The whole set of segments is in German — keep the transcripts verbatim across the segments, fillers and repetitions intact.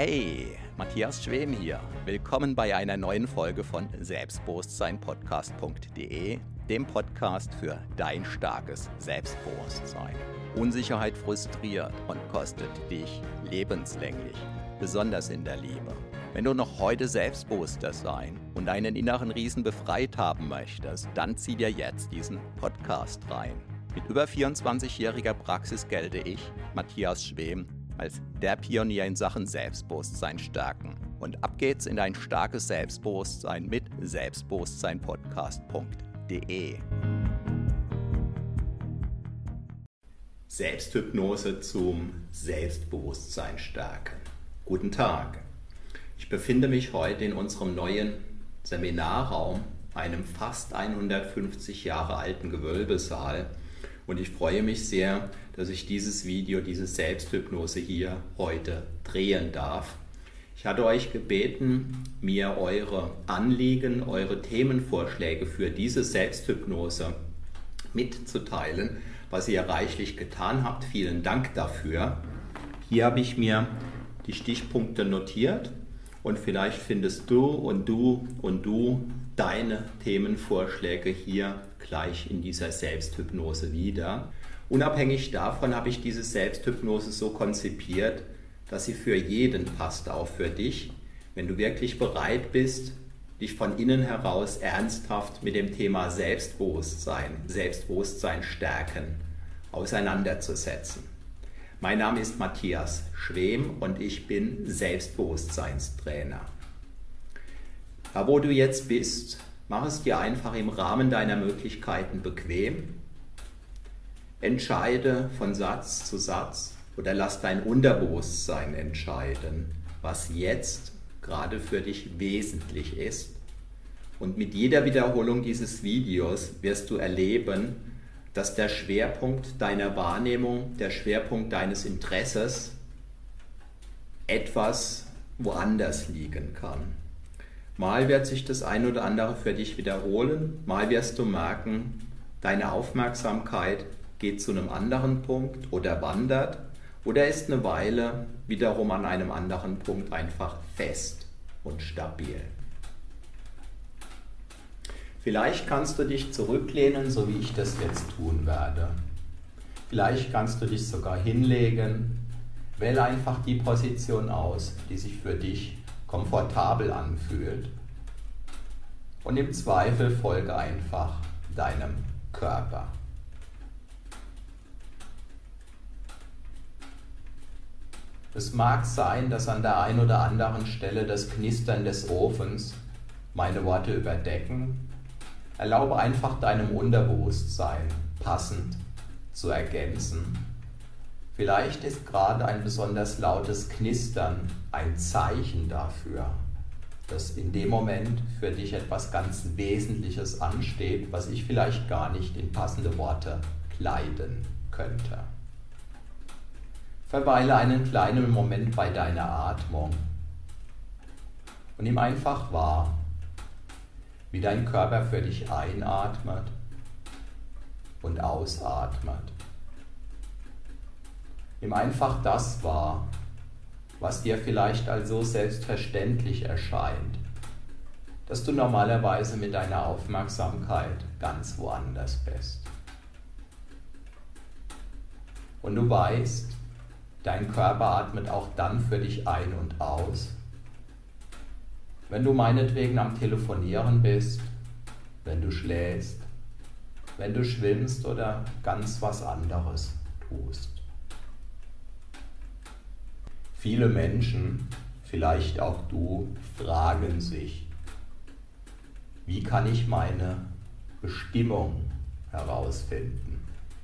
Hey, Matthias Schwem hier. Willkommen bei einer neuen Folge von Selbstbewusstsein Podcast punkt de, dem Podcast für dein starkes Selbstbewusstsein. Unsicherheit frustriert und kostet dich lebenslänglich, besonders in der Liebe. Wenn du noch heute selbstbewusster sein und deinen inneren Riesen befreit haben möchtest, dann zieh dir jetzt diesen Podcast rein. Mit über vierundzwanzigjähriger Praxis gelte ich, Matthias Schwem, als der Pionier in Sachen Selbstbewusstsein stärken. Und ab geht's in dein starkes Selbstbewusstsein mit Selbstbewusstsein Podcast punkt de. Selbsthypnose zum Selbstbewusstsein stärken. Guten Tag. Ich befinde mich heute in unserem neuen Seminarraum, einem fast hundertfünfzig Jahre alten Gewölbesaal. Und ich freue mich sehr, dass ich dieses Video, diese Selbsthypnose hier heute drehen darf. Ich hatte euch gebeten, mir eure Anliegen, eure Themenvorschläge für diese Selbsthypnose mitzuteilen, was ihr reichlich getan habt. Vielen Dank dafür. Hier habe ich mir die Stichpunkte notiert und vielleicht findest du und du und du deine Themenvorschläge hier gleich in dieser Selbsthypnose wieder. Unabhängig davon habe ich diese Selbsthypnose so konzipiert, dass sie für jeden passt, auch für dich, wenn du wirklich bereit bist, dich von innen heraus ernsthaft mit dem Thema Selbstbewusstsein, Selbstbewusstsein stärken, auseinanderzusetzen. Mein Name ist Matthias Schwem und ich bin Selbstbewusstseinstrainer. Da wo du jetzt bist, mach es dir einfach im Rahmen deiner Möglichkeiten bequem. Entscheide von Satz zu Satz oder lass dein Unterbewusstsein entscheiden, was jetzt gerade für dich wesentlich ist. Und mit jeder Wiederholung dieses Videos wirst du erleben, dass der Schwerpunkt deiner Wahrnehmung, der Schwerpunkt deines Interesses etwas woanders liegen kann. Mal wird sich das ein oder andere für dich wiederholen, mal wirst du merken, deine Aufmerksamkeit geht zu einem anderen Punkt oder wandert oder ist eine Weile wiederum an einem anderen Punkt einfach fest und stabil. Vielleicht kannst du dich zurücklehnen, so wie ich das jetzt tun werde. Vielleicht kannst du dich sogar hinlegen. Wähle einfach die Position aus, die sich für dich komfortabel anfühlt. Und im Zweifel folge einfach deinem Körper. Es mag sein, dass an der einen oder anderen Stelle das Knistern des Ofens meine Worte überdecken. Erlaube einfach deinem Unterbewusstsein passend zu ergänzen. Vielleicht ist gerade ein besonders lautes Knistern ein Zeichen dafür, dass in dem Moment für dich etwas ganz Wesentliches ansteht, was ich vielleicht gar nicht in passende Worte kleiden könnte. Verweile einen kleinen Moment bei deiner Atmung und nimm einfach wahr, wie dein Körper für dich einatmet und ausatmet. Nimm einfach das wahr, was dir vielleicht als so selbstverständlich erscheint, dass du normalerweise mit deiner Aufmerksamkeit ganz woanders bist. Und du weißt, dein Körper atmet auch dann für dich ein und aus, wenn du meinetwegen am Telefonieren bist, wenn du schläfst, wenn du schwimmst oder ganz was anderes tust. Viele Menschen, vielleicht auch du, fragen sich, wie kann ich meine Bestimmung herausfinden?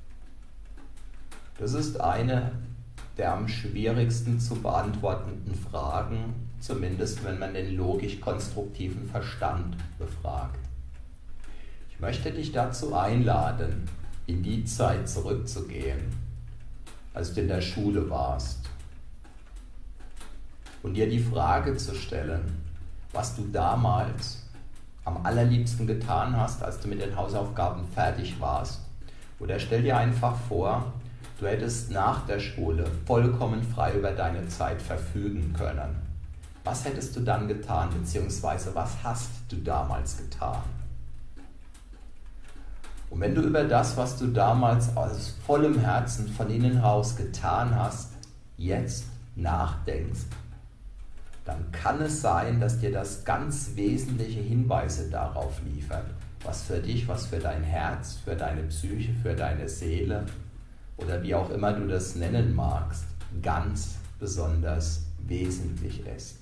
Das ist eine der am schwierigsten zu beantwortenden Fragen, zumindest wenn man den logisch-konstruktiven Verstand befragt. Ich möchte dich dazu einladen, in die Zeit zurückzugehen, als du in der Schule warst, und dir die Frage zu stellen, was du damals am allerliebsten getan hast, als du mit den Hausaufgaben fertig warst. Oder stell dir einfach vor, du hättest nach der Schule vollkommen frei über deine Zeit verfügen können. Was hättest du dann getan, beziehungsweise was hast du damals getan? Und wenn du über das, was du damals aus vollem Herzen von innen heraus getan hast, jetzt nachdenkst, dann kann es sein, dass dir das ganz wesentliche Hinweise darauf liefert, was für dich, was für dein Herz, für deine Psyche, für deine Seele oder wie auch immer du das nennen magst, ganz besonders wesentlich ist.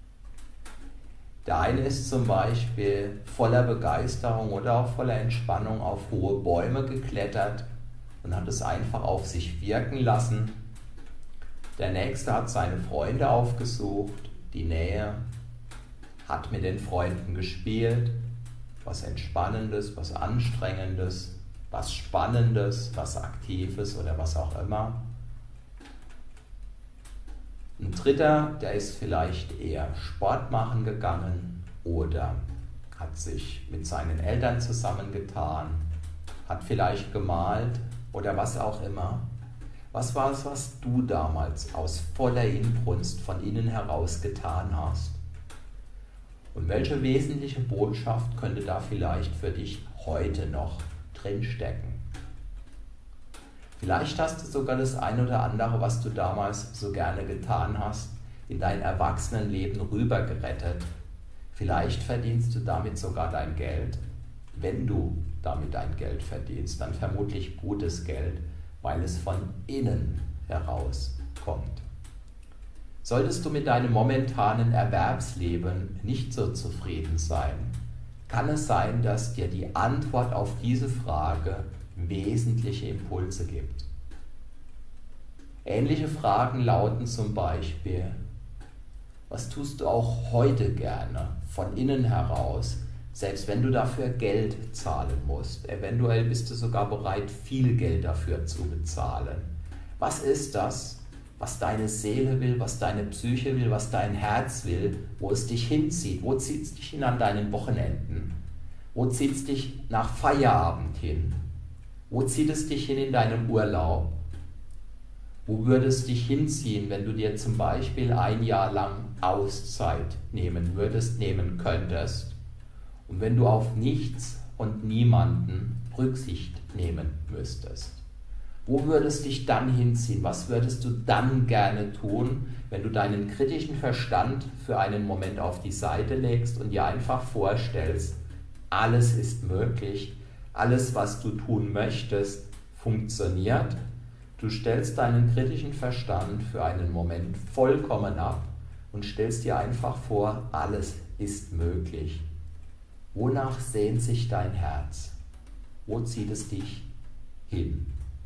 Der eine ist zum Beispiel voller Begeisterung oder auch voller Entspannung auf hohe Bäume geklettert und hat es einfach auf sich wirken lassen. Der nächste hat seine Freunde aufgesucht, die Nähe, hat mit den Freunden gespielt, was Entspannendes, was Anstrengendes, was Spannendes, was Aktives oder was auch immer. Ein dritter, der ist vielleicht eher Sport machen gegangen oder hat sich mit seinen Eltern zusammengetan, hat vielleicht gemalt oder was auch immer. Was war es, was du damals aus voller Inbrunst von innen heraus getan hast? Und welche wesentliche Botschaft könnte da vielleicht für dich heute noch drinstecken? Vielleicht hast du sogar das ein oder andere, was du damals so gerne getan hast, in dein Erwachsenenleben rübergerettet. Vielleicht verdienst du damit sogar dein Geld. Wenn du damit dein Geld verdienst, dann vermutlich gutes Geld, weil es von innen heraus kommt. Solltest du mit deinem momentanen Erwerbsleben nicht so zufrieden sein, kann es sein, dass dir die Antwort auf diese Frage wesentliche Impulse gibt. Ähnliche Fragen lauten zum Beispiel: Was tust du auch heute gerne von innen heraus, selbst wenn du dafür Geld zahlen musst? Eventuell bist du sogar bereit, viel Geld dafür zu bezahlen. Was ist das, was deine Seele will, was deine Psyche will, was dein Herz will, wo es dich hinzieht? Wo zieht es dich hin an deinen Wochenenden? Wo zieht es dich nach Feierabend hin? Wo zieht es dich hin in deinem Urlaub? Wo würde es dich hinziehen, wenn du dir zum Beispiel ein Jahr lang Auszeit nehmen würdest, nehmen könntest und wenn du auf nichts und niemanden Rücksicht nehmen müsstest? Wo würde es dich dann hinziehen? Was würdest du dann gerne tun, wenn du deinen kritischen Verstand für einen Moment auf die Seite legst und dir einfach vorstellst, alles ist möglich, alles, was du tun möchtest, funktioniert. Du stellst deinen kritischen Verstand für einen Moment vollkommen ab und stellst dir einfach vor, alles ist möglich. Wonach sehnt sich dein Herz? Wo zieht es dich hin?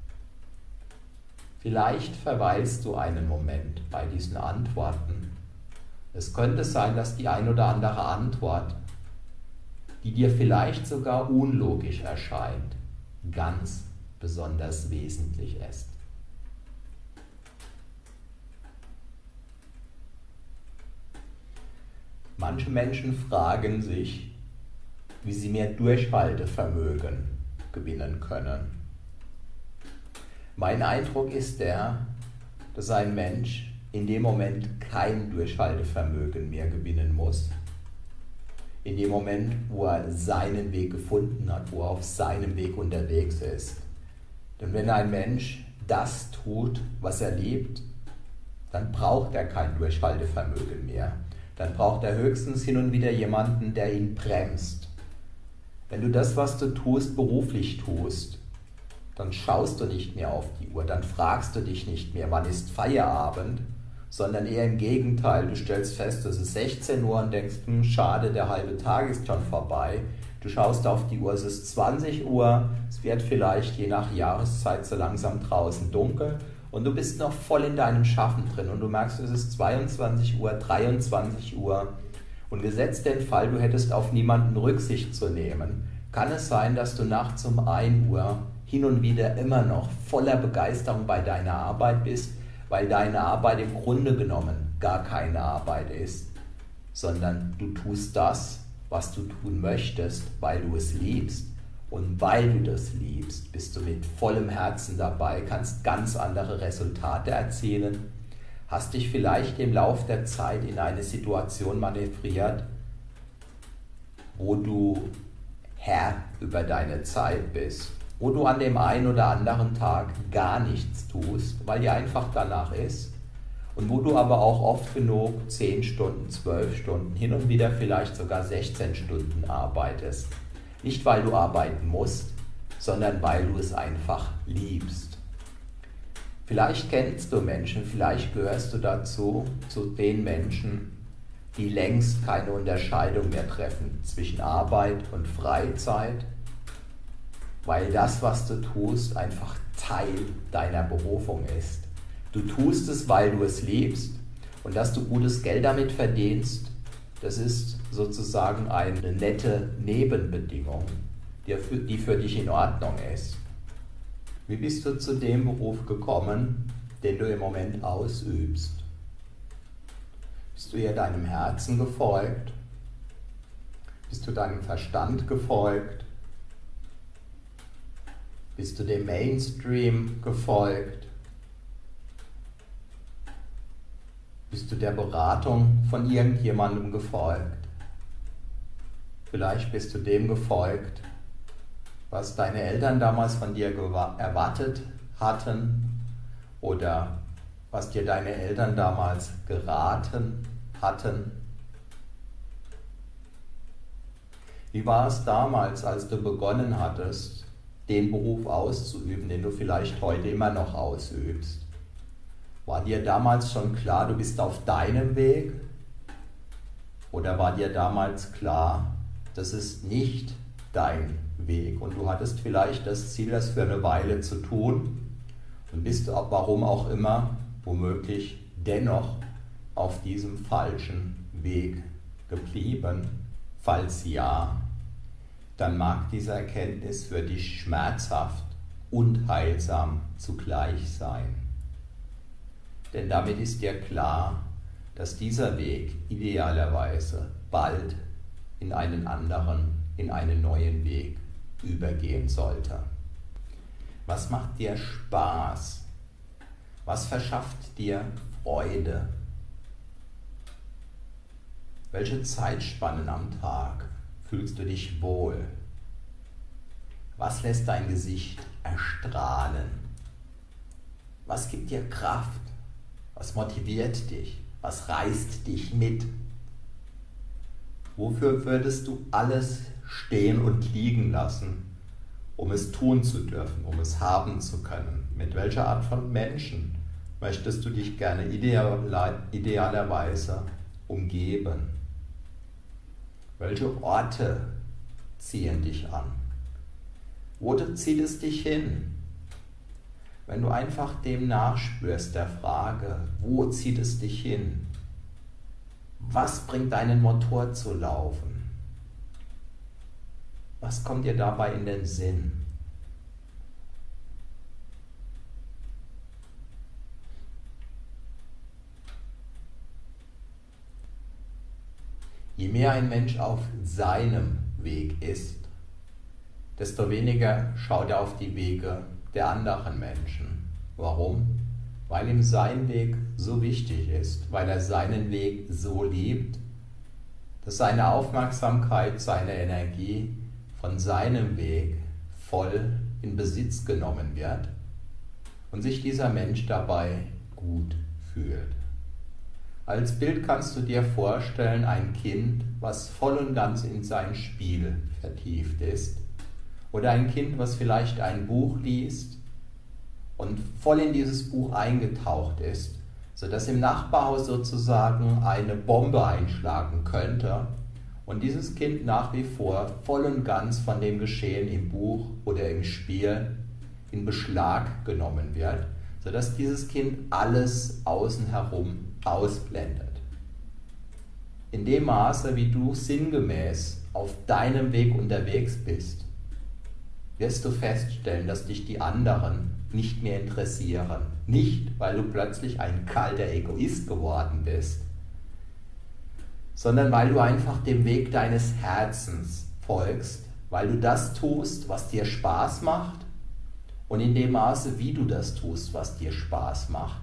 Vielleicht verweilst du einen Moment bei diesen Antworten. Es könnte sein, dass die ein oder andere Antwort, die dir vielleicht sogar unlogisch erscheint, ganz besonders wesentlich ist. Manche Menschen fragen sich, wie sie mehr Durchhaltevermögen gewinnen können. Mein Eindruck ist der, dass ein Mensch in dem Moment kein Durchhaltevermögen mehr gewinnen muss. In dem Moment, wo er seinen Weg gefunden hat, wo er auf seinem Weg unterwegs ist. Denn wenn ein Mensch das tut, was er liebt, dann braucht er kein Durchhaltevermögen mehr. Dann braucht er höchstens hin und wieder jemanden, der ihn bremst. Wenn du das, was du tust, beruflich tust, dann schaust du nicht mehr auf die Uhr, dann fragst du dich nicht mehr, wann ist Feierabend, sondern eher im Gegenteil, du stellst fest, es ist sechzehn Uhr und denkst, hm, schade, der halbe Tag ist schon vorbei. Du schaust auf die Uhr, es ist zwanzig Uhr, es wird vielleicht je nach Jahreszeit so langsam draußen dunkel und du bist noch voll in deinem Schaffen drin und du merkst, es ist zweiundzwanzig Uhr, dreiundzwanzig Uhr und gesetzt den Fall, du hättest auf niemanden Rücksicht zu nehmen, kann es sein, dass du nachts um ein Uhr hin und wieder immer noch voller Begeisterung bei deiner Arbeit bist, weil deine Arbeit im Grunde genommen gar keine Arbeit ist, sondern du tust das, was du tun möchtest, weil du es liebst. Und weil du das liebst, bist du mit vollem Herzen dabei, kannst ganz andere Resultate erzielen, Hast dich vielleicht im Lauf der Zeit in eine Situation manövriert, wo du Herr über deine Zeit bist, wo du an dem einen oder anderen Tag gar nichts tust, weil dir einfach danach ist, und wo du aber auch oft genug zehn Stunden, zwölf Stunden, hin und wieder vielleicht sogar sechzehn Stunden arbeitest. Nicht, weil du arbeiten musst, sondern weil du es einfach liebst. Vielleicht kennst du Menschen, vielleicht gehörst du dazu, zu den Menschen, die längst keine Unterscheidung mehr treffen zwischen Arbeit und Freizeit, weil das, was du tust, einfach Teil deiner Berufung ist. Du tust es, weil du es liebst, und dass du gutes Geld damit verdienst, das ist sozusagen eine nette Nebenbedingung, die für, die für dich in Ordnung ist. Wie bist du zu dem Beruf gekommen, den du im Moment ausübst? Bist du eher deinem Herzen gefolgt? Bist du deinem Verstand gefolgt? Bist du dem Mainstream gefolgt? Bist du der Beratung von irgendjemandem gefolgt? Vielleicht bist du dem gefolgt, was deine Eltern damals von dir erwartet hatten oder was dir deine Eltern damals geraten hatten. Wie war es damals, als du begonnen hattest, den Beruf auszuüben, den du vielleicht heute immer noch ausübst? War dir damals schon klar, du bist auf deinem Weg? Oder war dir damals klar, das ist nicht dein Weg und du hattest vielleicht das Ziel, das für eine Weile zu tun und bist, warum auch immer, womöglich dennoch auf diesem falschen Weg geblieben? Falls ja, dann mag diese Erkenntnis für dich schmerzhaft und heilsam zugleich sein. Denn damit ist dir klar, dass dieser Weg idealerweise bald in einen anderen, in einen neuen Weg übergehen sollte. Was macht dir Spaß? Was verschafft dir Freude? Welche Zeitspannen am Tag fühlst du dich wohl? Was lässt dein Gesicht erstrahlen? Was gibt dir Kraft? Was motiviert dich? Was reißt dich mit? Wofür würdest du alles stehen und liegen lassen, um es tun zu dürfen, um es haben zu können? Mit welcher Art von Menschen möchtest du dich gerne ideal, idealerweise umgeben? Welche Orte ziehen dich an? Wo zieht es dich hin? Wenn du einfach dem nachspürst, der Frage, wo zieht es dich hin? Was bringt deinen Motor zu laufen? Was kommt dir dabei in den Sinn? Je mehr ein Mensch auf seinem Weg ist, desto weniger schaut er auf die Wege der anderen Menschen. Warum? Weil ihm sein Weg so wichtig ist, weil er seinen Weg so liebt, dass seine Aufmerksamkeit, seine Energie von seinem Weg voll in Besitz genommen wird und sich dieser Mensch dabei gut fühlt. Als Bild kannst du dir vorstellen, ein Kind, was voll und ganz in sein Spiel vertieft ist, oder ein Kind, was vielleicht ein Buch liest und voll in dieses Buch eingetaucht ist, sodass im Nachbarhaus sozusagen eine Bombe einschlagen könnte und dieses Kind nach wie vor voll und ganz von dem Geschehen im Buch oder im Spiel in Beschlag genommen wird, sodass dieses Kind alles außen herum ausblendet. In dem Maße, wie du sinngemäß auf deinem Weg unterwegs bist, wirst du feststellen, dass dich die anderen nicht mehr interessieren. Nicht, weil du plötzlich ein kalter Egoist geworden bist, sondern weil du einfach dem Weg deines Herzens folgst, weil du das tust, was dir Spaß macht, und in dem Maße, wie du das tust, was dir Spaß macht,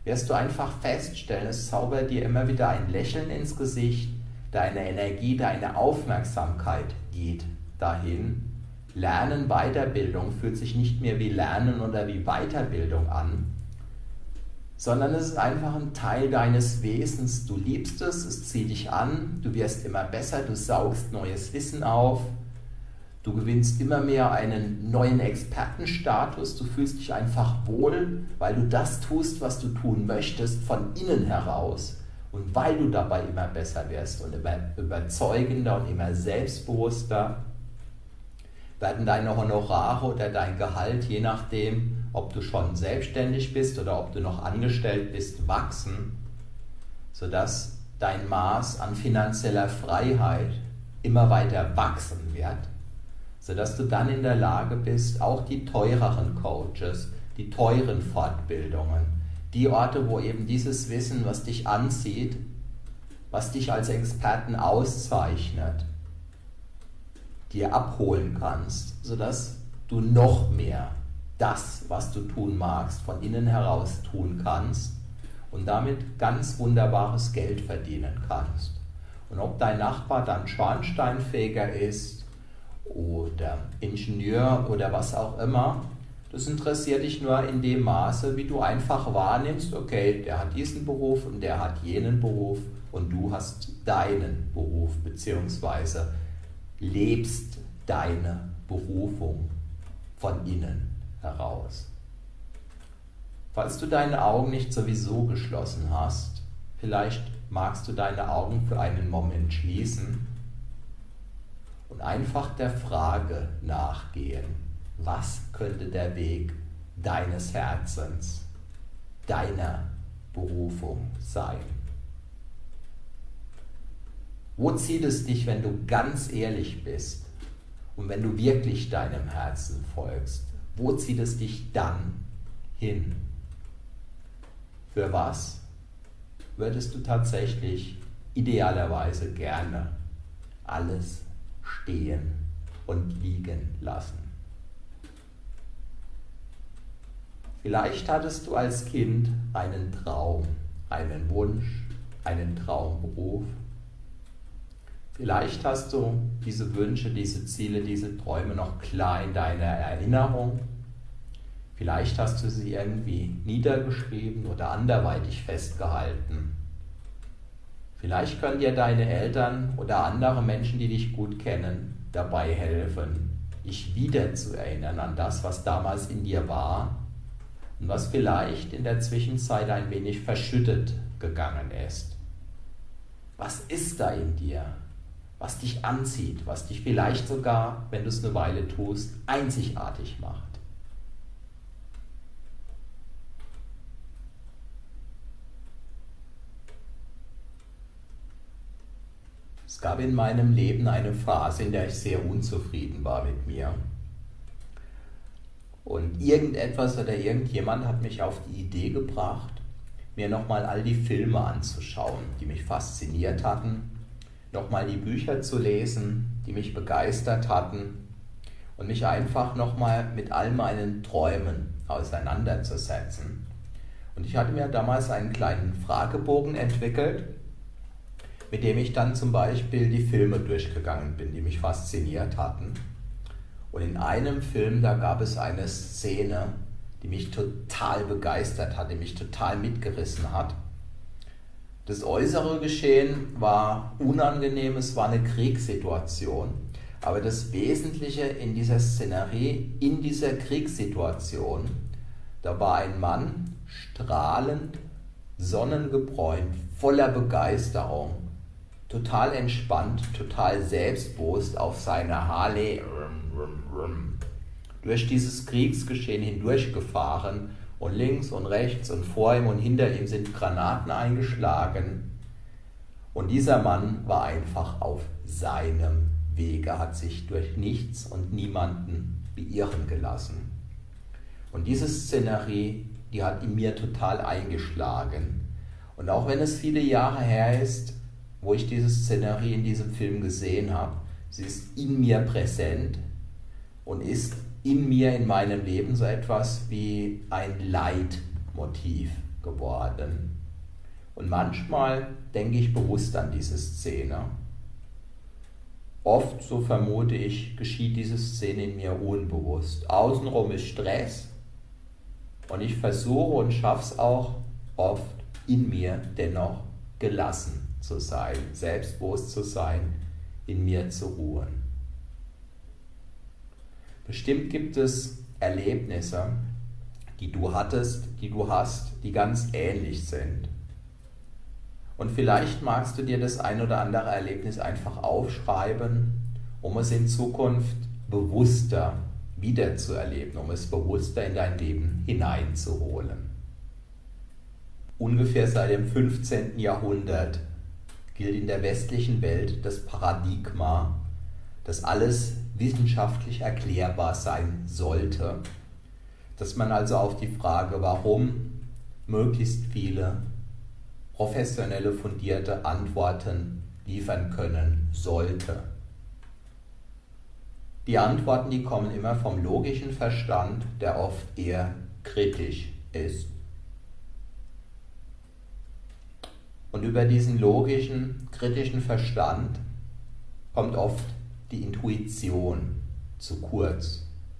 wirst du einfach feststellen, es zaubert dir immer wieder ein Lächeln ins Gesicht, deine Energie, deine Aufmerksamkeit geht dahin. Lernen, Weiterbildung fühlt sich nicht mehr wie Lernen oder wie Weiterbildung an, sondern es ist einfach ein Teil deines Wesens. Du liebst es, es zieht dich an, du wirst immer besser, du saugst neues Wissen auf, du gewinnst immer mehr einen neuen Expertenstatus, du fühlst dich einfach wohl, weil du das tust, was du tun möchtest, von innen heraus. Und weil du dabei immer besser wirst und immer überzeugender und immer selbstbewusster, werden deine Honorare oder dein Gehalt, je nachdem, ob du schon selbstständig bist oder ob du noch angestellt bist, wachsen, sodass dein Maß an finanzieller Freiheit immer weiter wachsen wird, sodass du dann in der Lage bist, auch die teureren Coaches, die teuren Fortbildungen, die Orte, wo eben dieses Wissen, was dich anzieht, was dich als Experten auszeichnet, dir abholen kannst, sodass du noch mehr das, was du tun magst, von innen heraus tun kannst und damit ganz wunderbares Geld verdienen kannst. Und ob dein Nachbar dann Schornsteinfeger ist oder Ingenieur oder was auch immer, das interessiert dich nur in dem Maße, wie du einfach wahrnimmst, okay, der hat diesen Beruf und der hat jenen Beruf und du hast deinen Beruf, beziehungsweise lebst deine Berufung von innen heraus. Falls du deine Augen nicht sowieso geschlossen hast, vielleicht magst du deine Augen für einen Moment schließen und einfach der Frage nachgehen, was könnte der Weg deines Herzens, deiner Berufung sein? Wo zieht es dich, wenn du ganz ehrlich bist und wenn du wirklich deinem Herzen folgst? Wo zieht es dich dann hin? Für was würdest du tatsächlich idealerweise gerne alles stehen und liegen lassen? Vielleicht hattest du als Kind einen Traum, einen Wunsch, einen Traumberuf. Vielleicht hast du diese Wünsche, diese Ziele, diese Träume noch klar in deiner Erinnerung. Vielleicht hast du sie irgendwie niedergeschrieben oder anderweitig festgehalten. Vielleicht können dir deine Eltern oder andere Menschen, die dich gut kennen, dabei helfen, dich wieder zu erinnern an das, was damals in dir war und was vielleicht in der Zwischenzeit ein wenig verschüttet gegangen ist. Was ist da in dir, was dich anzieht, was dich vielleicht sogar, wenn du es eine Weile tust, einzigartig macht? Es gab in meinem Leben eine Phase, in der ich sehr unzufrieden war mit mir. Und irgendetwas oder irgendjemand hat mich auf die Idee gebracht, mir nochmal all die Filme anzuschauen, die mich fasziniert hatten, nochmal die Bücher zu lesen, die mich begeistert hatten und mich einfach nochmal mit all meinen Träumen auseinanderzusetzen. Und ich hatte mir damals einen kleinen Fragebogen entwickelt, mit dem ich dann zum Beispiel die Filme durchgegangen bin, die mich fasziniert hatten. Und in einem Film, da gab es eine Szene, die mich total begeistert hat, die mich total mitgerissen hat. Das äußere Geschehen war unangenehm, es war eine Kriegssituation. Aber das Wesentliche in dieser Szenerie, in dieser Kriegssituation, da war ein Mann, strahlend, sonnengebräunt, voller Begeisterung, total entspannt, total selbstbewusst auf seiner Harley durch dieses Kriegsgeschehen hindurchgefahren und links und rechts und vor ihm und hinter ihm sind Granaten eingeschlagen. Und dieser Mann war einfach auf seinem Wege, hat sich durch nichts und niemanden beirren gelassen. Und diese Szenerie, die hat in mir total eingeschlagen. Und auch wenn es viele Jahre her ist, wo ich diese Szenerie in diesem Film gesehen habe, sie ist in mir präsent und ist in mir, in meinem Leben so etwas wie ein Leitmotiv geworden. Und manchmal denke ich bewusst an diese Szene. Oft, so vermute ich, geschieht diese Szene in mir unbewusst. Außenrum ist Stress und ich versuche und schaffe es auch oft in mir dennoch gelassen zu sein, selbstbewusst zu sein, in mir zu ruhen. Bestimmt gibt es Erlebnisse, die du hattest, die du hast, die ganz ähnlich sind. Und vielleicht magst du dir das ein oder andere Erlebnis einfach aufschreiben, um es in Zukunft bewusster wiederzuerleben, um es bewusster in dein Leben hineinzuholen. Ungefähr seit dem fünfzehnten Jahrhundert gilt in der westlichen Welt das Paradigma, dass alles wissenschaftlich erklärbar sein sollte, dass man also auf die Frage, warum, möglichst viele professionelle, fundierte Antworten liefern können sollte. Die Antworten, die kommen immer vom logischen Verstand, der oft eher kritisch ist. Und über diesen logischen, kritischen Verstand kommt oft die Intuition zu kurz.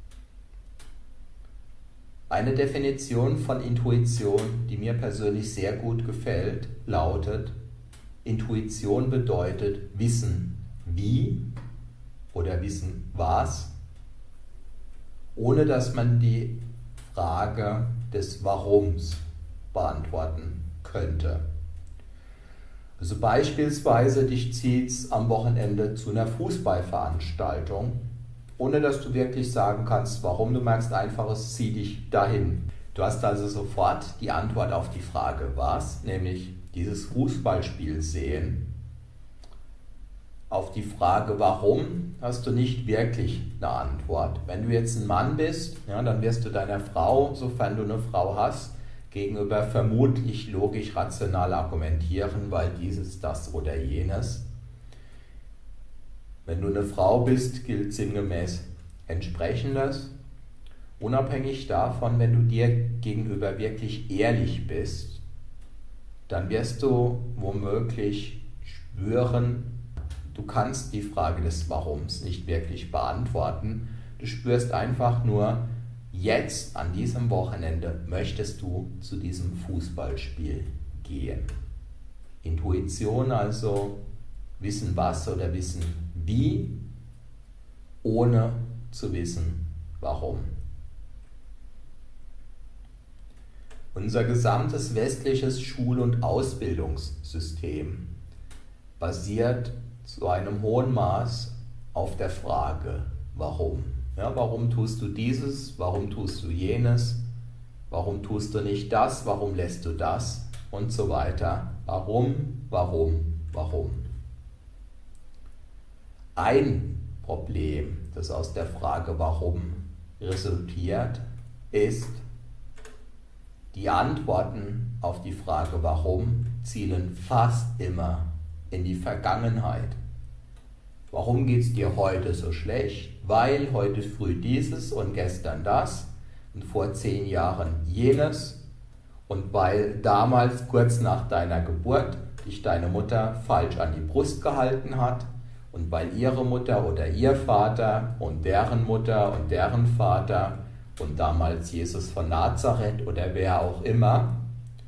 Eine Definition von Intuition, die mir persönlich sehr gut gefällt, lautet: Intuition bedeutet Wissen wie oder Wissen was, ohne dass man die Frage des Warums beantworten könnte. Also beispielsweise, dich zieht es am Wochenende zu einer Fußballveranstaltung, ohne dass du wirklich sagen kannst, warum. Du merkst einfach, es zieht dich dahin. Du hast also sofort die Antwort auf die Frage, was, nämlich dieses Fußballspiel sehen. Auf die Frage, warum, hast du nicht wirklich eine Antwort. Wenn du jetzt ein Mann bist, ja, dann wirst du deiner Frau, sofern du eine Frau hast, gegenüber vermutlich logisch rational argumentieren, weil dieses, das oder jenes. Wenn du eine Frau bist, gilt sinngemäß Entsprechendes. Unabhängig davon, wenn du dir gegenüber wirklich ehrlich bist, dann wirst du womöglich spüren, du kannst die Frage des Warums nicht wirklich beantworten. Du spürst einfach nur, jetzt an diesem Wochenende möchtest du zu diesem Fußballspiel gehen. Intuition also, wissen was oder wissen wie, ohne zu wissen warum. Unser gesamtes westliches Schul- und Ausbildungssystem basiert zu einem hohen Maß auf der Frage, warum. Ja, warum tust du dieses, warum tust du jenes, warum tust du nicht das, warum lässt du das und so weiter. Warum, warum, warum. Ein Problem, das aus der Frage warum resultiert, ist, die Antworten auf die Frage warum zielen fast immer in die Vergangenheit. Warum geht es dir heute so schlecht? Weil heute früh dieses und gestern das und vor zehn Jahren jenes und weil damals kurz nach deiner Geburt dich deine Mutter falsch an die Brust gehalten hat und weil ihre Mutter oder ihr Vater und deren Mutter und deren Vater und damals Jesus von Nazareth oder wer auch immer.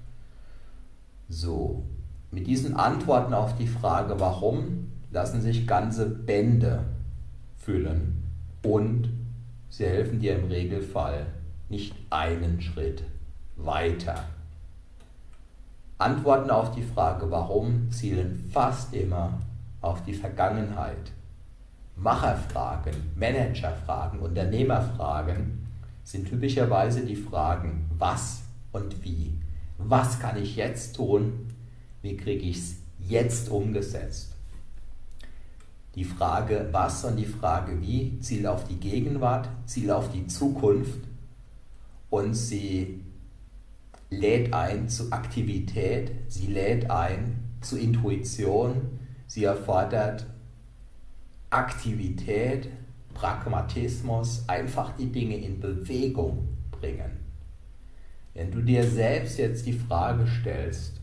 So, mit diesen Antworten auf die Frage warum lassen sich ganze Bände füllen und sie helfen dir im Regelfall nicht einen Schritt weiter. Antworten auf die Frage warum zielen fast immer auf die Vergangenheit. Macherfragen, Managerfragen, Unternehmerfragen sind typischerweise die Fragen was und wie. Was kann ich jetzt tun? Wie kriege ich es jetzt umgesetzt? Die Frage was und die Frage wie zielt auf die Gegenwart, zielt auf die Zukunft und sie lädt ein zu Aktivität, sie lädt ein zu Intuition, sie erfordert Aktivität, Pragmatismus, einfach die Dinge in Bewegung bringen. Wenn du dir selbst jetzt die Frage stellst,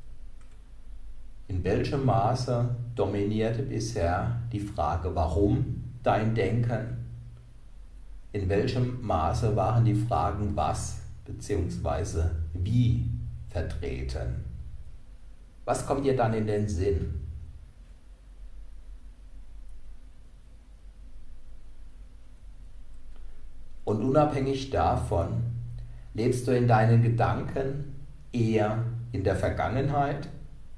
in welchem Maße dominierte bisher die Frage, warum dein Denken? In welchem Maße waren die Fragen, was bzw. wie vertreten? Was kommt dir dann in den Sinn? Und unabhängig davon, lebst du in deinen Gedanken eher in der Vergangenheit,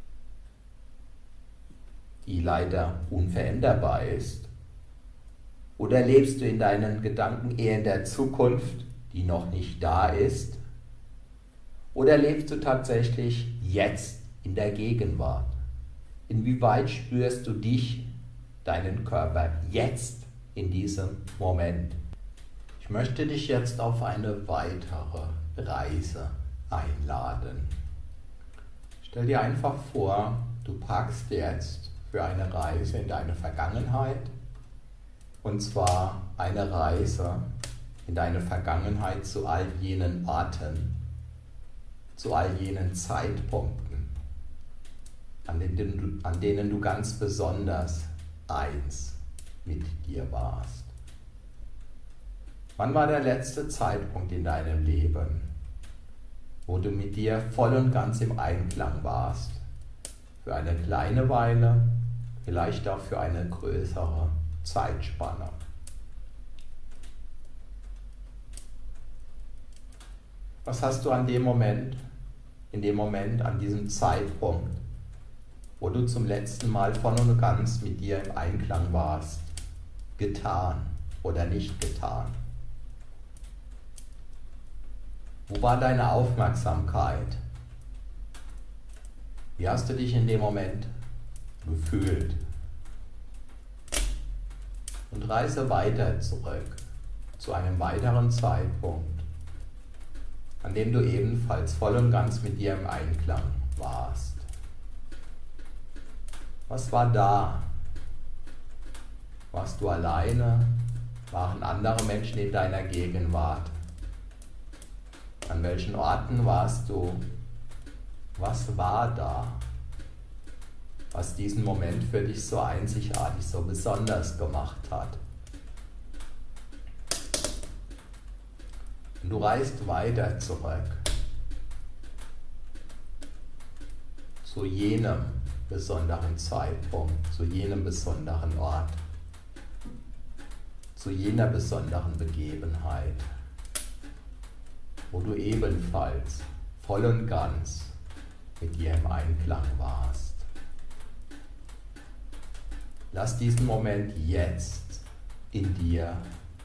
die leider unveränderbar ist, oder lebst du in deinen Gedanken eher in der Zukunft, die noch nicht da ist, oder lebst du tatsächlich jetzt in der Gegenwart? Inwieweit spürst du dich, deinen Körper jetzt in diesem Moment? Ich möchte dich jetzt auf eine weitere Reise einladen. Stell dir einfach vor, du packst jetzt für eine Reise in deine Vergangenheit, und zwar eine Reise in deine Vergangenheit zu all jenen Orten, zu all jenen Zeitpunkten, an denen du, an denen du ganz besonders eins mit dir warst. Wann war der letzte Zeitpunkt in deinem Leben, wo du mit dir voll und ganz im Einklang warst? Für eine kleine Weile, vielleicht auch für eine größere Zeitspanne. Was hast du an dem Moment, in dem Moment, an diesem Zeitpunkt, wo du zum letzten Mal voll und ganz mit dir im Einklang warst, getan oder nicht getan? Wo war deine Aufmerksamkeit? Wie hast du dich in dem Moment gefühlt? Und reise weiter zurück zu einem weiteren Zeitpunkt, an dem du ebenfalls voll und ganz mit dir im Einklang warst. Was war da? Warst du alleine? Waren andere Menschen in deiner Gegenwart? An welchen Orten warst du? Was war da, was diesen Moment für dich so einzigartig, so besonders gemacht hat? Und du reist weiter zurück zu jenem besonderen Zeitpunkt, zu jenem besonderen Ort, zu jener besonderen Begebenheit, wo du ebenfalls voll und ganz mit dir im Einklang warst. Lass diesen Moment jetzt in dir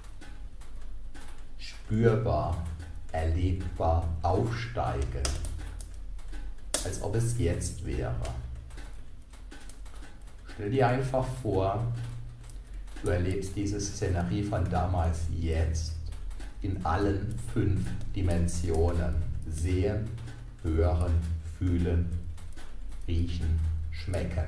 spürbar, erlebbar aufsteigen, als ob es jetzt wäre. Stell dir einfach vor, du erlebst diese Szenerie von damals jetzt in allen fünf Dimensionen: sehen, hören, fühlen, riechen, schmecken.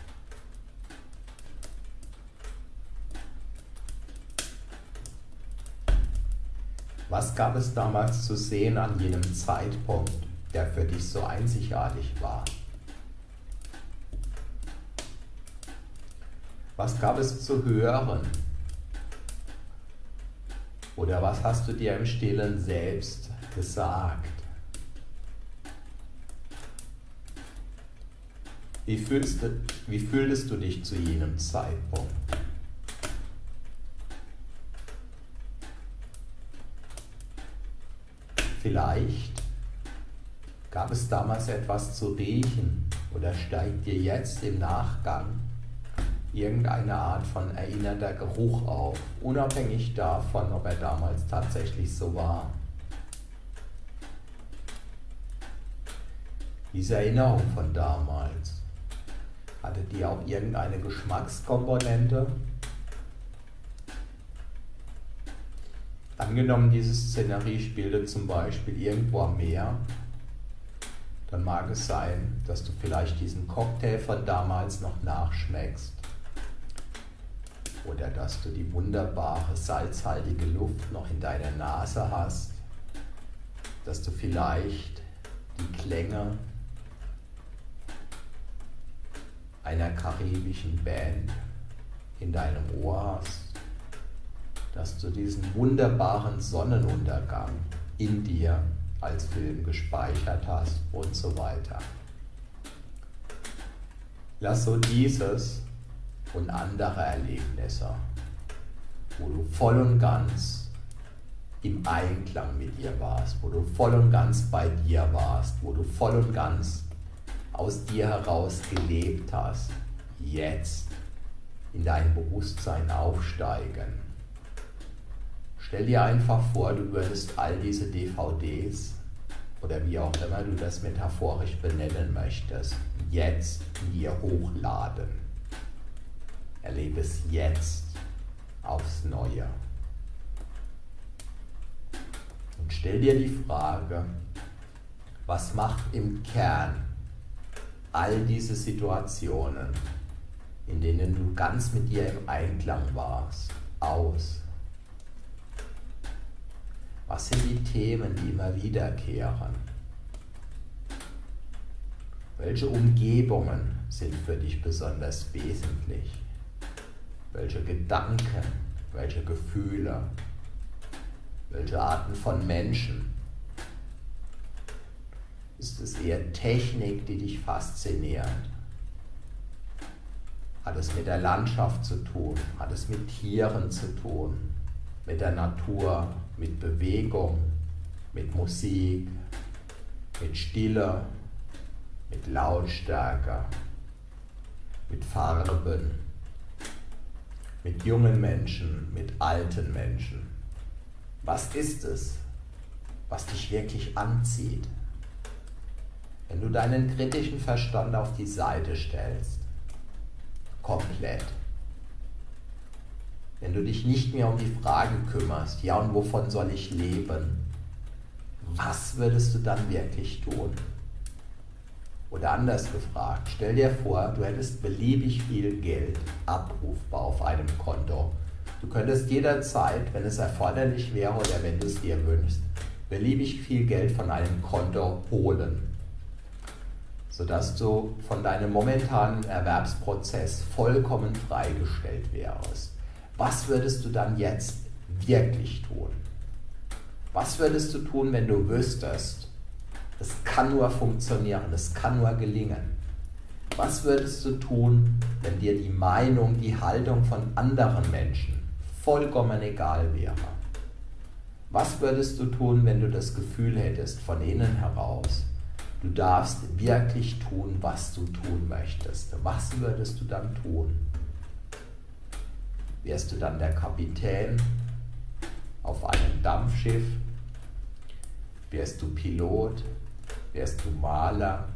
Was gab es damals zu sehen an jenem Zeitpunkt, der für dich so einzigartig war? Was gab es zu hören? Oder was hast du dir im Stillen selbst gesagt? Wie fühlst du, wie fühltest du dich zu jenem Zeitpunkt? Vielleicht gab es damals etwas zu riechen oder steigt dir jetzt im Nachgang irgendeine Art von erinnerter Geruch auf, unabhängig davon, ob er damals tatsächlich so war. Diese Erinnerung von damals, hatte die auch irgendeine Geschmackskomponente? Angenommen, diese Szenerie spielte zum Beispiel irgendwo am Meer, dann mag es sein, dass du vielleicht diesen Cocktail von damals noch nachschmeckst. Oder dass du die wunderbare salzhaltige Luft noch in deiner Nase hast, dass du vielleicht die Klänge einer karibischen Band in deinem Ohr hast, dass du diesen wunderbaren Sonnenuntergang in dir als Film gespeichert hast und so weiter. Lass so dieses und andere Erlebnisse, wo du voll und ganz im Einklang mit dir warst, wo du voll und ganz bei dir warst, wo du voll und ganz aus dir heraus gelebt hast, jetzt in dein Bewusstsein aufsteigen. Stell dir einfach vor, du würdest all diese D V Ds oder wie auch immer du das metaphorisch benennen möchtest, jetzt in dir hochladen. Erlebe es jetzt aufs Neue. Und stell dir die Frage, was macht im Kern all diese Situationen, in denen du ganz mit dir im Einklang warst, aus? Was sind die Themen, die immer wiederkehren? Welche Umgebungen sind für dich besonders wesentlich? Welche Gedanken, welche Gefühle, welche Arten von Menschen? Ist es eher Technik, die dich fasziniert? Hat es mit der Landschaft zu tun? Hat es mit Tieren zu tun? Mit der Natur, mit Bewegung, mit Musik, mit Stille, mit Lautstärke, mit Farben, mit jungen Menschen, mit alten Menschen? Was ist es, was dich wirklich anzieht? Wenn du deinen kritischen Verstand auf die Seite stellst, komplett. Wenn du dich nicht mehr um die Frage kümmerst, ja und wovon soll ich leben, was würdest du dann wirklich tun? Oder anders gefragt, stell dir vor, du hättest beliebig viel Geld abrufbar auf einem Konto. Du könntest jederzeit, wenn es erforderlich wäre oder wenn du es dir wünschst, beliebig viel Geld von einem Konto holen, sodass du von deinem momentanen Erwerbsprozess vollkommen freigestellt wärst. Was würdest du dann jetzt wirklich tun? Was würdest du tun, wenn du wüsstest, es kann nur funktionieren, es kann nur gelingen? Was würdest du tun, wenn dir die Meinung, die Haltung von anderen Menschen vollkommen egal wäre? Was würdest du tun, wenn du das Gefühl hättest von innen heraus, du darfst wirklich tun, was du tun möchtest? Was würdest du dann tun? Wärst du dann der Kapitän auf einem Dampfschiff? Wärst du Pilot? Wärst du Maler?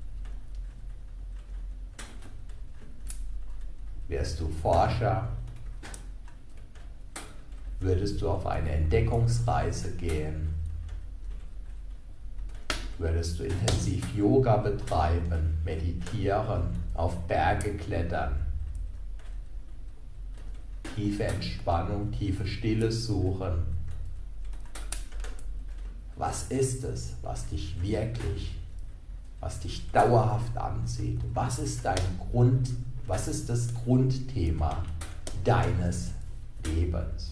Wärst du Forscher? Würdest du auf eine Entdeckungsreise gehen? Würdest du intensiv Yoga betreiben, meditieren, auf Berge klettern, tiefe Entspannung, tiefe Stille suchen? Was ist es, was dich wirklich, was dich dauerhaft anzieht? Was ist dein Grund, was ist das Grundthema deines Lebens?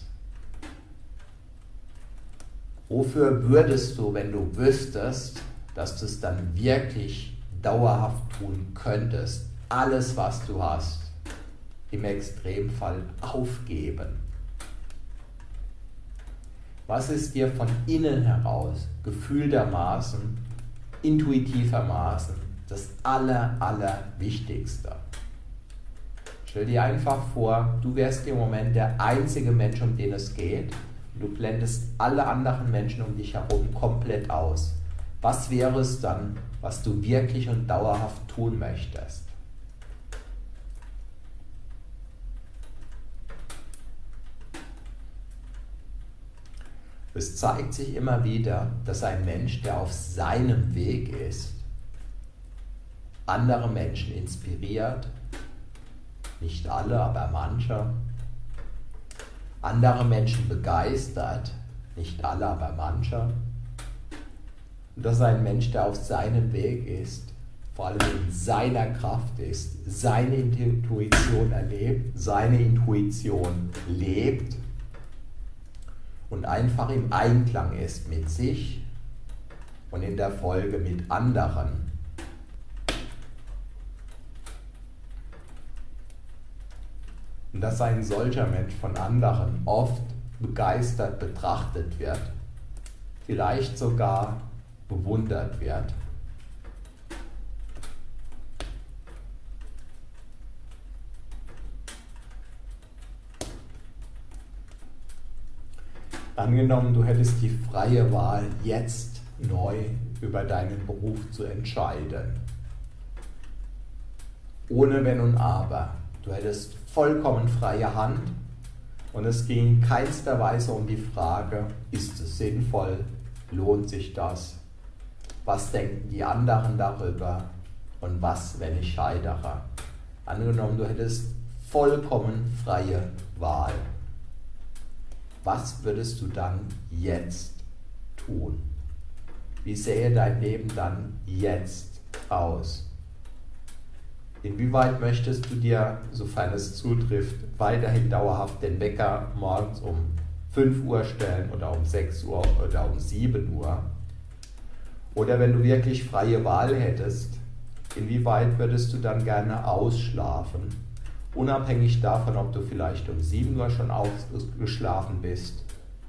Wofür würdest du, wenn du wüsstest, dass du es dann wirklich dauerhaft tun könntest, alles, was du hast, im Extremfall aufgeben? Was ist dir von innen heraus, gefühltermaßen, intuitivermaßen das aller, aller Wichtigste? Stell dir einfach vor, du wärst im Moment der einzige Mensch, um den es geht. Du blendest alle anderen Menschen um dich herum komplett aus. Was wäre es dann, was du wirklich und dauerhaft tun möchtest? Es zeigt sich immer wieder, dass ein Mensch, der auf seinem Weg ist, andere Menschen inspiriert, nicht alle, aber manche, andere Menschen begeistert, nicht alle, aber manche, Und dass er ein Mensch, der auf seinem Weg ist, vor allem in seiner Kraft ist, seine Intuition erlebt, seine Intuition lebt und einfach im Einklang ist mit sich und in der Folge mit anderen. Und dass ein solcher Mensch von anderen oft begeistert betrachtet wird, vielleicht sogar bewundert wird. Angenommen, du hättest die freie Wahl, jetzt neu über deinen Beruf zu entscheiden. Ohne Wenn und Aber. Du hättest vollkommen freie Hand und es ging in keinster Weise um die Frage, ist es sinnvoll, lohnt sich das, was denken die anderen darüber und was, wenn ich scheitere. Angenommen, du hättest vollkommen freie Wahl. Was würdest du dann jetzt tun? Wie sähe dein Leben dann jetzt aus? Inwieweit möchtest du dir, sofern es zutrifft, weiterhin dauerhaft den Wecker morgens um fünf Uhr stellen oder um sechs Uhr oder um sieben Uhr? Oder wenn du wirklich freie Wahl hättest, inwieweit würdest du dann gerne ausschlafen? Unabhängig davon, ob du vielleicht um sieben Uhr schon ausgeschlafen bist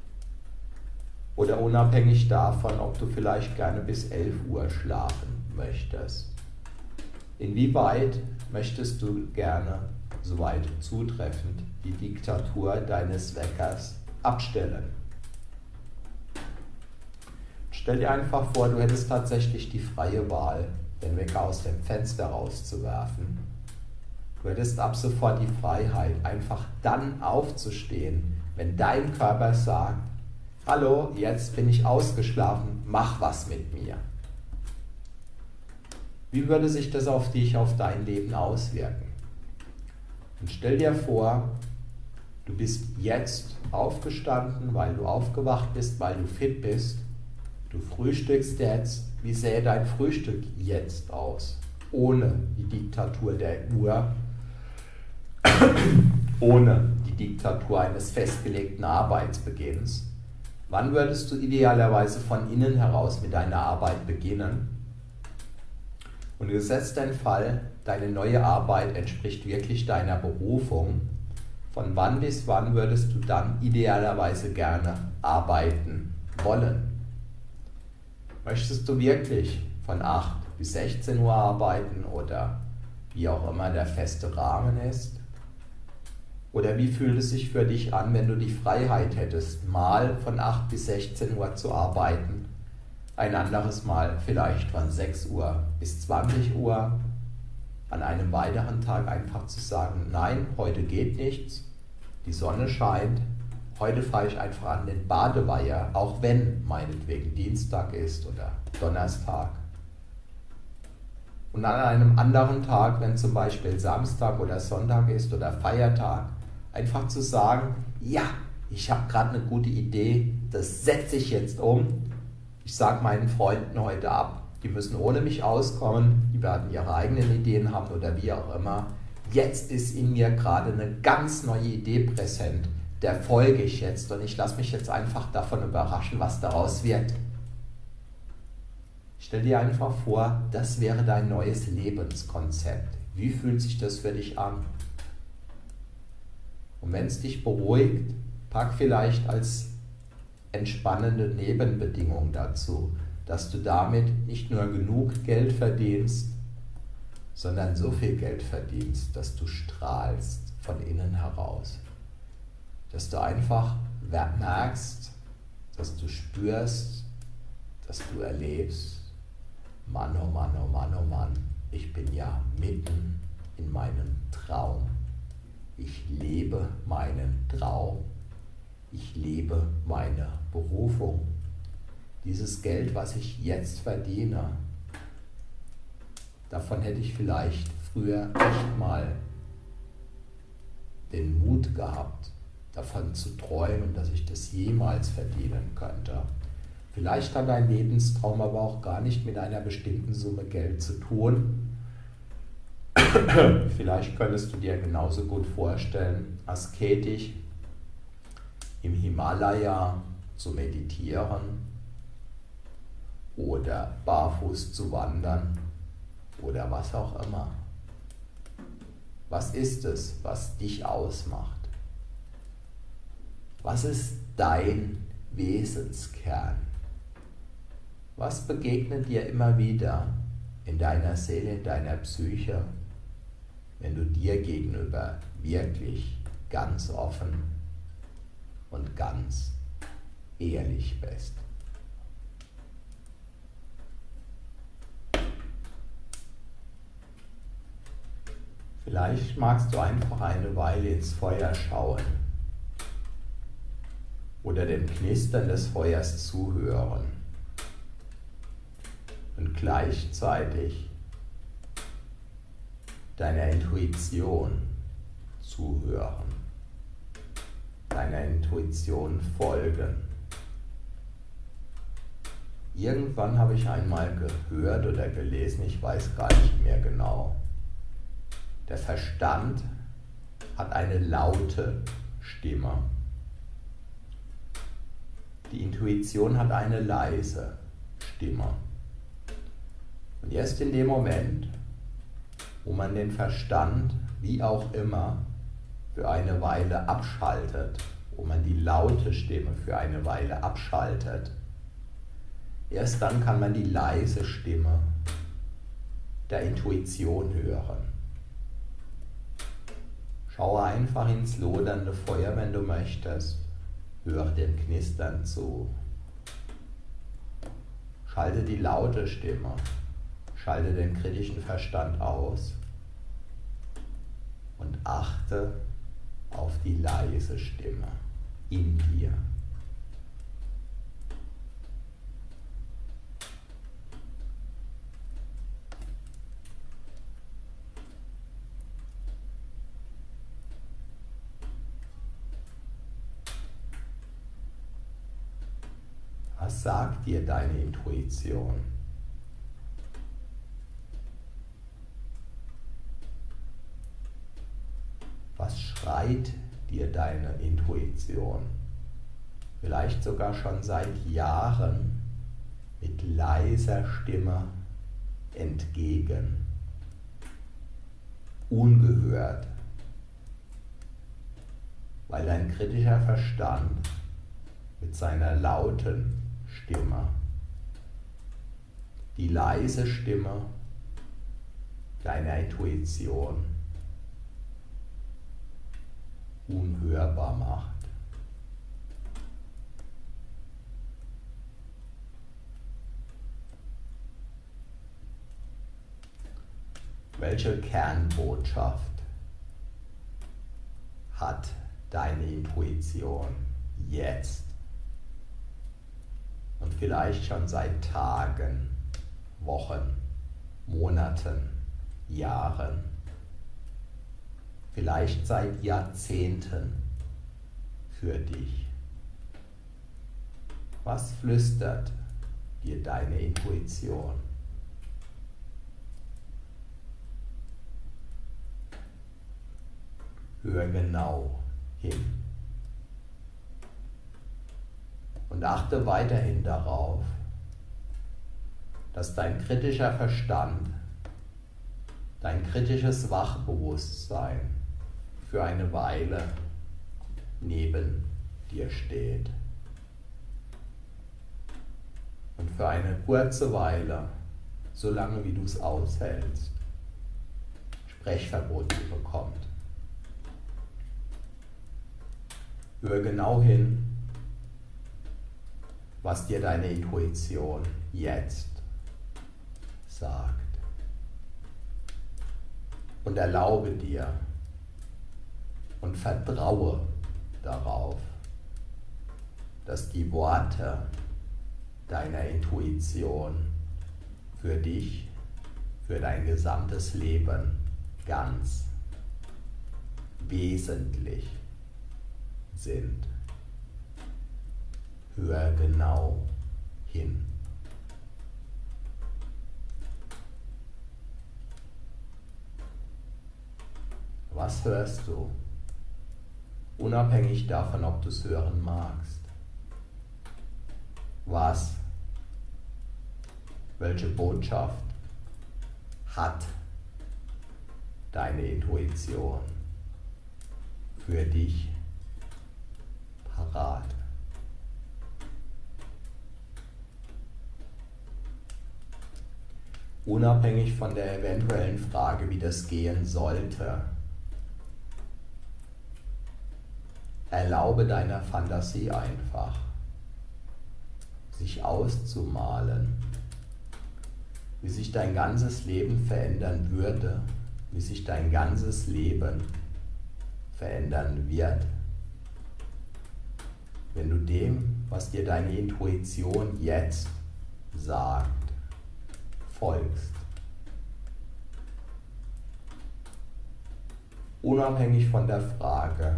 oder unabhängig davon, ob du vielleicht gerne bis elf Uhr schlafen möchtest. Inwieweit möchtest du gerne, soweit zutreffend, die Diktatur deines Weckers abstellen? Stell dir einfach vor, du hättest tatsächlich die freie Wahl, den Wecker aus dem Fenster rauszuwerfen. Du hättest ab sofort die Freiheit, einfach dann aufzustehen, wenn dein Körper sagt, hallo, jetzt bin ich ausgeschlafen, mach was mit mir. Wie würde sich das auf dich, auf dein Leben auswirken? Und stell dir vor, du bist jetzt aufgestanden, weil du aufgewacht bist, weil du fit bist. Du frühstückst jetzt. Wie sähe dein Frühstück jetzt aus? Ohne die Diktatur der Uhr, ohne die Diktatur eines festgelegten Arbeitsbeginns. Wann würdest du idealerweise von innen heraus mit deiner Arbeit beginnen? Und gesetzt den Fall, deine neue Arbeit entspricht wirklich deiner Berufung, von wann bis wann würdest du dann idealerweise gerne arbeiten wollen? Möchtest du wirklich von acht bis sechzehn Uhr arbeiten oder wie auch immer der feste Rahmen ist? Oder wie fühlt es sich für dich an, wenn du die Freiheit hättest, mal von acht bis sechzehn Uhr zu arbeiten, ein anderes Mal vielleicht von sechs Uhr bis zwanzig Uhr, an einem weiteren Tag einfach zu sagen, nein, heute geht nichts, die Sonne scheint, heute fahre ich einfach an den Badeweiher, auch wenn meinetwegen Dienstag ist oder Donnerstag. Und an einem anderen Tag, wenn zum Beispiel Samstag oder Sonntag ist oder Feiertag, einfach zu sagen, ja, ich habe gerade eine gute Idee, das setze ich jetzt um. Ich sage meinen Freunden heute ab, die müssen ohne mich auskommen, die werden ihre eigenen Ideen haben oder wie auch immer. Jetzt ist in mir gerade eine ganz neue Idee präsent, der folge ich jetzt und ich lasse mich jetzt einfach davon überraschen, was daraus wird. Stell dir einfach vor, das wäre dein neues Lebenskonzept. Wie fühlt sich das für dich an? Und wenn es dich beruhigt, pack vielleicht als entspannende Nebenbedingung dazu, dass du damit nicht nur genug Geld verdienst, sondern so viel Geld verdienst, dass du strahlst von innen heraus. Dass du einfach merkst, dass du spürst, dass du erlebst, Mann, oh Mann, oh Mann, oh Mann, ich bin ja mitten in meinem Traum. Ich lebe meinen Traum. Ich lebe meine Berufung. Dieses Geld, was ich jetzt verdiene, davon hätte ich vielleicht früher echt mal den Mut gehabt, davon zu träumen, dass ich das jemals verdienen könnte. Vielleicht hat dein Lebenstraum aber auch gar nicht mit einer bestimmten Summe Geld zu tun. Vielleicht könntest du dir genauso gut vorstellen, asketisch im Himalaya zu meditieren oder barfuß zu wandern oder was auch immer. Was ist es, was dich ausmacht? Was ist dein Wesenskern? Was begegnet dir immer wieder in deiner Seele, in deiner Psyche, wenn du dir gegenüber wirklich ganz offen und ganz ehrlich bist? Vielleicht magst du einfach eine Weile ins Feuer schauen oder dem Knistern des Feuers zuhören und gleichzeitig deiner Intuition zuhören, deiner Intuition folgen. Irgendwann habe ich einmal gehört oder gelesen, ich weiß gar nicht mehr genau, der Verstand hat eine laute Stimme. Die Intuition hat eine leise Stimme. Und erst in dem Moment, wo man den Verstand, wie auch immer, für eine Weile abschaltet, wo man die laute Stimme für eine Weile abschaltet, erst dann kann man die leise Stimme der Intuition hören. Schaue einfach ins lodernde Feuer, wenn du möchtest. Höre dem Knistern zu. Schalte die laute Stimme. Schalte den kritischen Verstand aus. Und achte auf die leise Stimme in dir. Was sagt dir deine Intuition? Was schreit dir deine Intuition? Vielleicht sogar schon seit Jahren mit leiser Stimme entgegen. Ungehört. Weil dein kritischer Verstand mit seiner lauten Stimme, die leise Stimme deiner Intuition unhörbar macht. Welche Kernbotschaft hat deine Intuition jetzt? Und vielleicht schon seit Tagen, Wochen, Monaten, Jahren, vielleicht seit Jahrzehnten für dich. Was flüstert dir deine Intuition? Hör genau hin. Und achte weiterhin darauf, dass dein kritischer Verstand, dein kritisches Wachbewusstsein für eine Weile neben dir steht. Und für eine kurze Weile, so lange wie du es aushältst, Sprechverbot bekommt. Hör genau hin, was dir deine Intuition jetzt sagt. Und erlaube dir und vertraue darauf, dass die Worte deiner Intuition für dich, für dein gesamtes Leben ganz wesentlich sind. Hör genau hin. Was hörst du? Unabhängig davon, ob du es hören magst. Was? Welche Botschaft hat deine Intuition für dich parat? Unabhängig von der eventuellen Frage, wie das gehen sollte, erlaube deiner Fantasie einfach, sich auszumalen, wie sich dein ganzes Leben verändern würde, wie sich dein ganzes Leben verändern wird, wenn du dem, was dir deine Intuition jetzt sagt, folgst. Unabhängig von der Frage,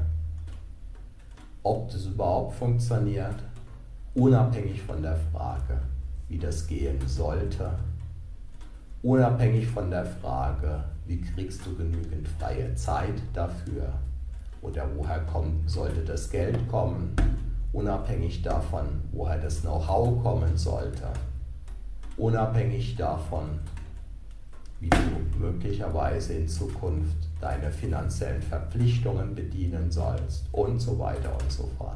ob das überhaupt funktioniert, unabhängig von der Frage, wie das gehen sollte, unabhängig von der Frage, wie kriegst du genügend freie Zeit dafür oder woher kommt, sollte das Geld kommen, unabhängig davon, woher das Know-how kommen sollte, unabhängig davon, wie du möglicherweise in Zukunft deine finanziellen Verpflichtungen bedienen sollst und so weiter und so fort.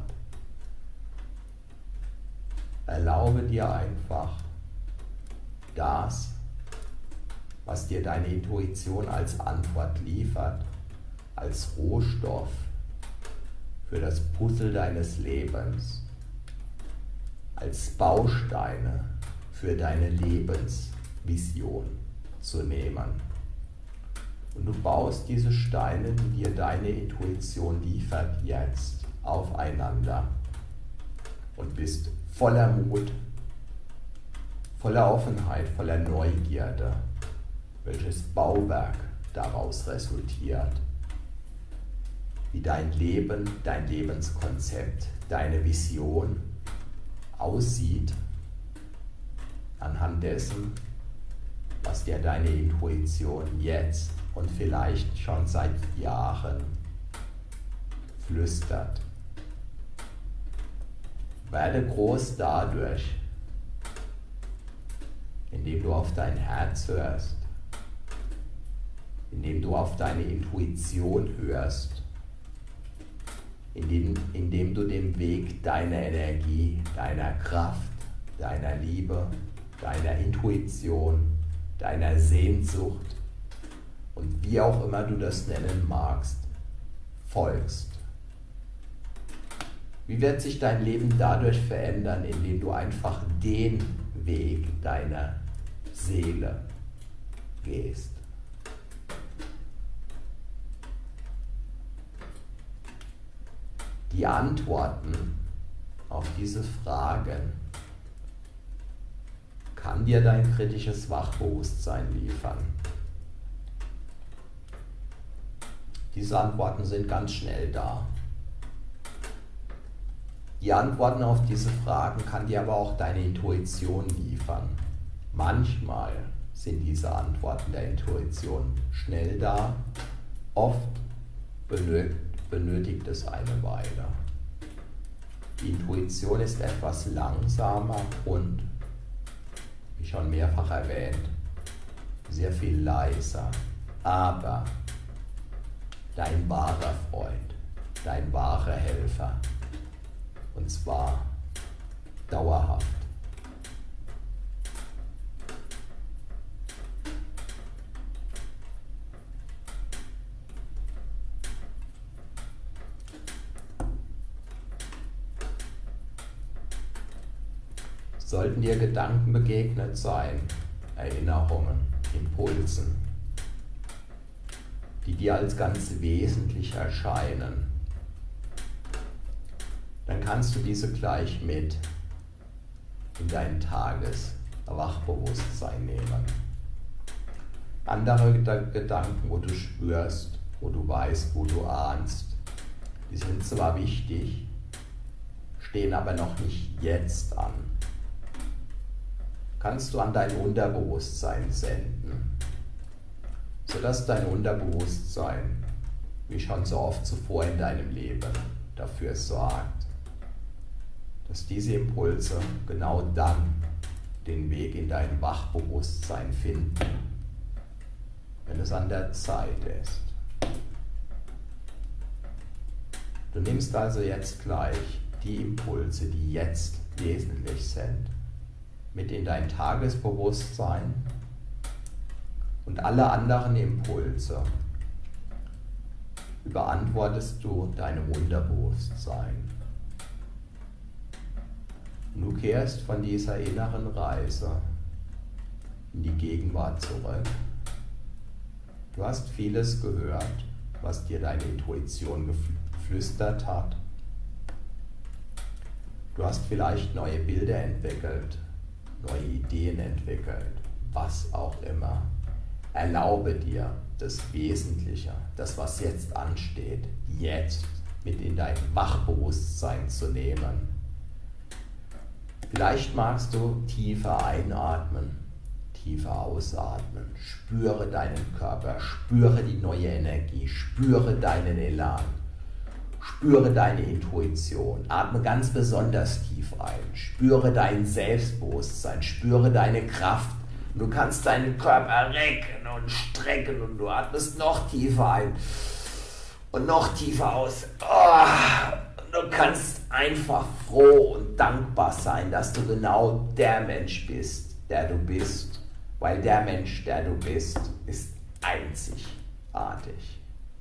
Erlaube dir einfach das, was dir deine Intuition als Antwort liefert, als Rohstoff für das Puzzle deines Lebens, als Bausteine für deine Lebensvision zu nehmen. Und du baust diese Steine, die dir deine Intuition liefert, jetzt aufeinander und bist voller Mut, voller Offenheit, voller Neugierde, welches Bauwerk daraus resultiert, wie dein Leben, dein Lebenskonzept, deine Vision aussieht, anhand dessen, was dir deine Intuition jetzt und vielleicht schon seit Jahren flüstert. Werde groß dadurch, indem du auf dein Herz hörst, indem du auf deine Intuition hörst, indem, indem du dem Weg deiner Energie, deiner Kraft, deiner Liebe, deiner Intuition, deiner Sehnsucht und wie auch immer du das nennen magst, folgst. Wie wird sich dein Leben dadurch verändern, indem du einfach den Weg deiner Seele gehst? Die Antworten auf diese Fragen kann dir dein kritisches Wachbewusstsein liefern. Diese Antworten sind ganz schnell da. Die Antworten auf diese Fragen kann dir aber auch deine Intuition liefern. Manchmal sind diese Antworten der Intuition schnell da, oft benötigt es eine Weile. Die Intuition ist etwas langsamer und, wie schon mehrfach erwähnt, sehr viel leiser, aber dein wahrer Freund, dein wahrer Helfer, und zwar dauerhaft. Sollten dir Gedanken begegnet sein, Erinnerungen, Impulsen, die dir als ganz wesentlich erscheinen, dann kannst du diese gleich mit in dein Tageswachbewusstsein nehmen. Andere Gedanken, wo du spürst, wo du weißt, wo du ahnst, die sind zwar wichtig, stehen aber noch nicht jetzt an. kannst du an dein Unterbewusstsein senden, sodass dein Unterbewusstsein, wie schon so oft zuvor in deinem Leben, dafür sorgt, dass diese Impulse genau dann den Weg in dein Wachbewusstsein finden, wenn es an der Zeit ist. Du nimmst also jetzt gleich die Impulse, die jetzt wesentlich sind, mit in dein Tagesbewusstsein und alle anderen Impulse überantwortest du deinem Unterbewusstsein. Und du kehrst von dieser inneren Reise in die Gegenwart zurück. Du hast vieles gehört, was dir deine Intuition geflüstert hat. Du hast vielleicht neue Bilder entwickelt, neue Ideen entwickelt, was auch immer. Erlaube dir, das Wesentliche, das, was jetzt ansteht, jetzt mit in dein Wachbewusstsein zu nehmen. Vielleicht magst du tiefer einatmen, tiefer ausatmen. Spüre deinen Körper, spüre die neue Energie, spüre deinen Elan, spüre deine Intuition. Atme ganz besonders tief ein, spüre dein Selbstbewusstsein, spüre deine Kraft. Du kannst deinen Körper recken und strecken und du atmest noch tiefer ein und noch tiefer aus. Oh, du kannst einfach froh und dankbar sein, dass du genau der Mensch bist, der du bist, weil der Mensch, der du bist, ist einzigartig.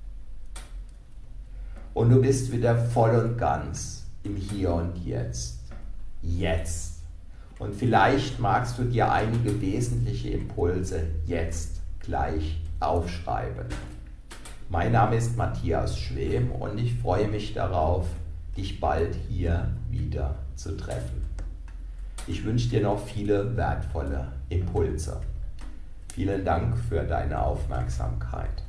Und du bist wieder voll und ganz im Hier und Jetzt. Jetzt. Und vielleicht magst du dir einige wesentliche Impulse jetzt gleich aufschreiben. Mein Name ist Matthias Schwem und ich freue mich darauf, dich bald hier wieder zu treffen. Ich wünsche dir noch viele wertvolle Impulse. Vielen Dank für deine Aufmerksamkeit.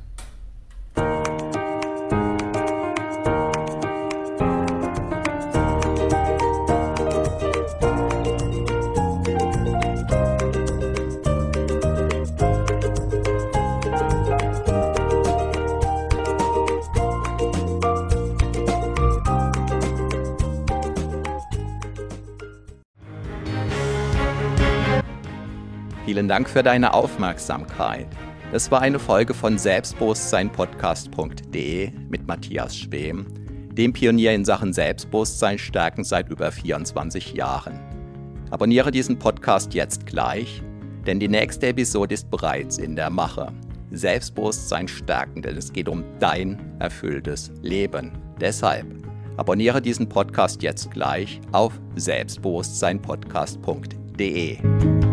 Vielen Dank für deine Aufmerksamkeit. Das war eine Folge von Selbstbewusstsein Podcast punkt de mit Matthias Schwem, dem Pionier in Sachen Selbstbewusstsein stärken seit über vierundzwanzig Jahren. Abonniere diesen Podcast jetzt gleich, denn die nächste Episode ist bereits in der Mache. Selbstbewusstsein stärken, denn es geht um dein erfülltes Leben. Deshalb abonniere diesen Podcast jetzt gleich auf Selbstbewusstsein Podcast punkt de.